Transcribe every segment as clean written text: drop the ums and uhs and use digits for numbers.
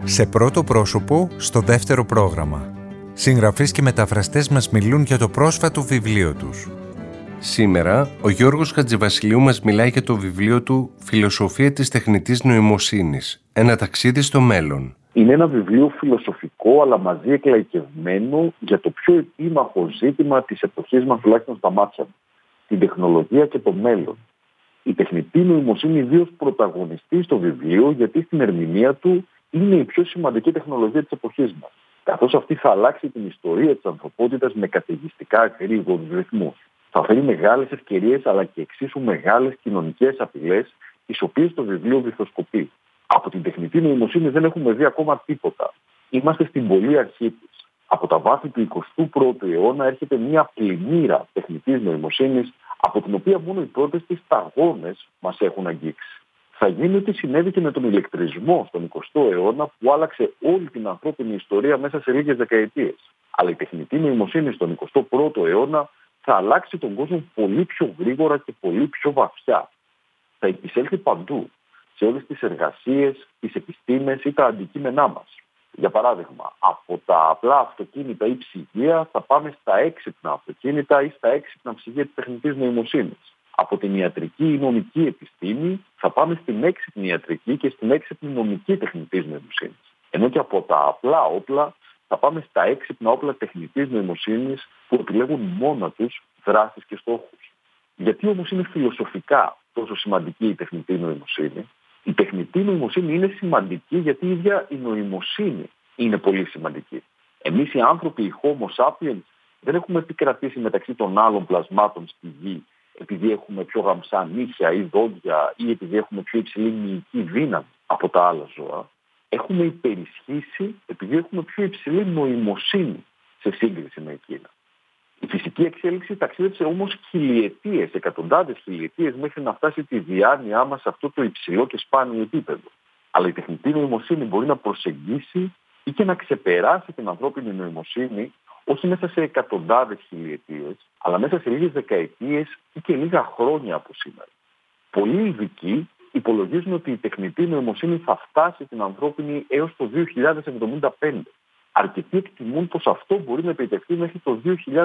Σε πρώτο πρόσωπο, στο δεύτερο πρόγραμμα. Συγγραφείς και μεταφραστές μας μιλούν για το πρόσφατο βιβλίο τους. Σήμερα, ο Γιώργος Χατζηβασιλείου μας μιλάει για το βιβλίο του «Φιλοσοφία της τεχνητής νοημοσύνης. Ένα ταξίδι στο μέλλον». Είναι ένα βιβλίο φιλοσοφικό, αλλά μαζί εκλαϊκευμένο για το πιο επίμαχο ζήτημα της εποχής μας, τουλάχιστον στα μάτια μου. Την τεχνολογία και το μέλλον. Η τεχνητή νοημοσύνη ιδίως πρωταγωνιστεί στο βιβλίο, γιατί στην ερμηνεία του είναι η πιο σημαντική τεχνολογία της εποχής μας. Καθώς αυτή θα αλλάξει την ιστορία της ανθρωπότητας με καταιγιστικά γρήγορους ρυθμούς. Θα φέρει μεγάλες ευκαιρίες, αλλά και εξίσου μεγάλες κοινωνικές απειλές, τις οποίες το βιβλίο βυθοσκοπεί. Από την τεχνητή νοημοσύνη δεν έχουμε δει ακόμα τίποτα. Είμαστε στην πολύ αρχή της. Από τα βάθη του 21ου αιώνα έρχεται μια πλημμύρα τεχνητής νοημοσύνης, από την οποία μόνο οι πρώτες της σταγόνες μας έχουν αγγίξει. Θα γίνει ό,τι συνέβη και με τον ηλεκτρισμό στον 20ο αιώνα, που άλλαξε όλη την ανθρώπινη ιστορία μέσα σε λίγες δεκαετίες. Αλλά η τεχνητή νοημοσύνη στον 21ο αιώνα θα αλλάξει τον κόσμο πολύ πιο γρήγορα και πολύ πιο βαθιά. Θα επισέλθει παντού, σε όλες τις εργασίες, τις επιστήμες ή τα αντικείμενά μας. Για παράδειγμα, από τα απλά αυτοκίνητα ή ψυγεία θα πάμε στα έξυπνα αυτοκίνητα ή στα έξυπνα ψυγεία της τεχνητής νοημοσύνης. Από την ιατρική ή νομική επιστήμη θα πάμε στην έξυπνη ιατρική και στην έξυπνη νομική τεχνητής νοημοσύνης. Ενώ και από τα απλά όπλα θα πάμε στα έξυπνα όπλα τεχνητής νοημοσύνης που επιλέγουν μόνα τους δράσεις και στόχους. Γιατί όμως είναι φιλοσοφικά τόσο σημαντική η τεχνητή νοημοσύνη? Η τεχνητή νοημοσύνη είναι σημαντική γιατί η ίδια η νοημοσύνη είναι πολύ σημαντική. Εμείς οι άνθρωποι, οι Homo sapiens, δεν έχουμε επικρατήσει μεταξύ των άλλων πλασμάτων στη γη επειδή έχουμε πιο γαμψά νύχια ή δόντια ή επειδή έχουμε πιο υψηλή μυϊκή δύναμη από τα άλλα ζώα. Έχουμε υπερισχύσει επειδή έχουμε πιο υψηλή νοημοσύνη σε σύγκριση με εκείνα. Η φυσική εξέλιξη ταξίδεψε όμως χιλιετίες, εκατοντάδες χιλιετίες μέχρι να φτάσει τη διάνοιά μας σε αυτό το υψηλό και σπάνιο επίπεδο. Αλλά η τεχνητή νοημοσύνη μπορεί να προσεγγίσει ή και να ξεπεράσει την ανθρώπινη νοημοσύνη όχι μέσα σε εκατοντάδες χιλιετίες, αλλά μέσα σε λίγες δεκαετίες ή και λίγα χρόνια από σήμερα. Πολλοί ειδικοί υπολογίζουν ότι η τεχνητή νοημοσύνη θα φτάσει την ανθρώπινη έως το 2075. Αρκετοί εκτιμούν πως αυτό μπορεί να επιτευχθεί μέχρι το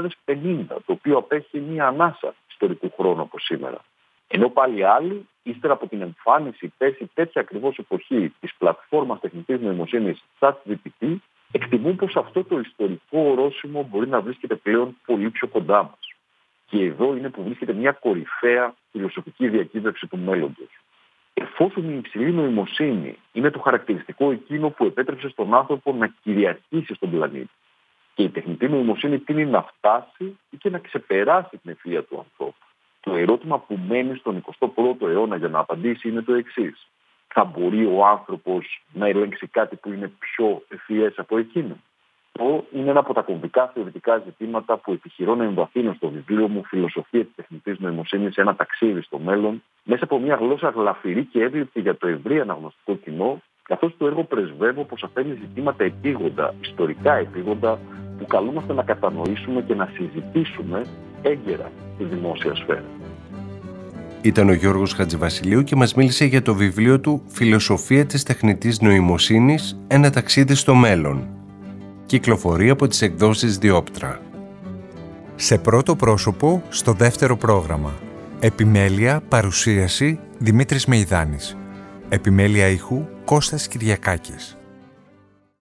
2050, το οποίο απέχει μία ανάσα ιστορικού χρόνου από σήμερα. Ενώ πάλι άλλοι, ύστερα από την εμφάνιση πέσει τέτοια ακριβώς εποχή της πλατφόρμας τεχνητής νοημοσύνης ChatGPT, εκτιμούν πως αυτό το ιστορικό ορόσημο μπορεί να βρίσκεται πλέον πολύ πιο κοντά μας. Και εδώ είναι που βρίσκεται μια κορυφαία φιλοσοφική διακύβευση του μέλλοντος. Εφόσον η υψηλή νοημοσύνη είναι το χαρακτηριστικό εκείνο που επέτρεψε στον άνθρωπο να κυριαρχήσει στον πλανήτη, και η τεχνητή νοημοσύνη τείνει να φτάσει ή και να ξεπεράσει την ευφυΐα του ανθρώπου, το ερώτημα που μένει στον 21ο αιώνα για να απαντήσει είναι το εξής. Θα μπορεί ο άνθρωπος να ελέγξει κάτι που είναι πιο ευφυές από εκείνο? Αυτό είναι ένα από τα κομβικά θεωρητικά ζητήματα που επιχειρώ να εμβαθύνω στο βιβλίο μου «Φιλοσοφία της τεχνητής νοημοσύνης. Ένα ταξίδι στο μέλλον», μέσα από μια γλώσσα γλαφυρή και εύληπτη για το ευρύ αναγνωστικό κοινό, καθώς το έργο πρεσβεύω πως αφήνει ζητήματα επίγοντα, ιστορικά επίγοντα, που καλούμαστε να κατανοήσουμε και να συζητήσουμε έγκαιρα στη δημόσια σφαίρα. Ήταν ο Γιώργος Χατζηβασιλείου και μας μίλησε για το βιβλίο του «Φιλοσοφία της τεχνητής νοημοσύνης. Ένα ταξίδι στο μέλλον». Κυκλοφορεί από τις εκδόσεις Διόπτρα. Σε πρώτο πρόσωπο, στο δεύτερο πρόγραμμα. Επιμέλεια, παρουσίαση, Δημήτρης Μεϊδάνης. Επιμέλεια ήχου, Κώστας Κυριακάκης.